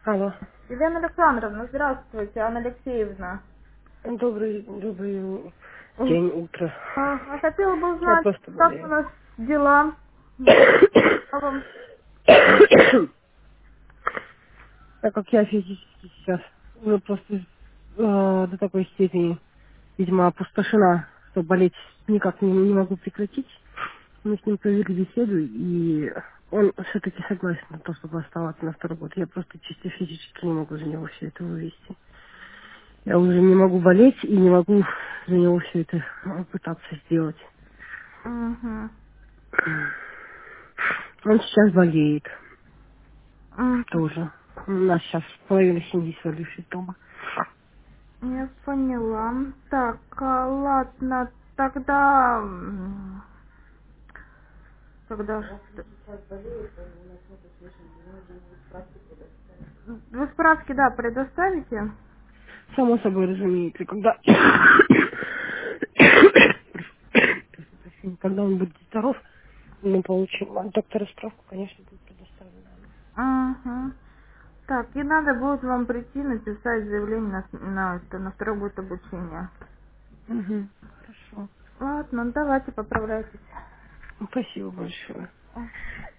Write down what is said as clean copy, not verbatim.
Алло. Елена Александровна, здравствуйте, Анна Алексеевна. Добрый М, день, утро. Хотела бы Я узнать, просто как у болею. нас дела. А вам? Так как я физически сейчас уже просто до такой степени, видимо, опустошена, что болеть никак не могу прекратить. Мы с ним провели беседу, и он все-таки согласен на то, чтобы оставаться на второй год. Я просто чисто физически не могу за него все это вывести. Я уже не могу болеть и не могу за него все это пытаться сделать. Угу. Он сейчас болеет Угу. тоже. У нас сейчас половина семьи свалившись дома. Я поняла. Так, ладно, тогда... Тогда что? Вы справки, да, предоставите? Само собой разумеется, когда... Когда он будет здоров, мы получим от доктора справку, конечно, будет предоставлена. Угу. Так, и надо будет вам прийти написать заявление на второй год обучения. Угу. Хорошо. Ладно, давайте поправляйтесь. Спасибо большое.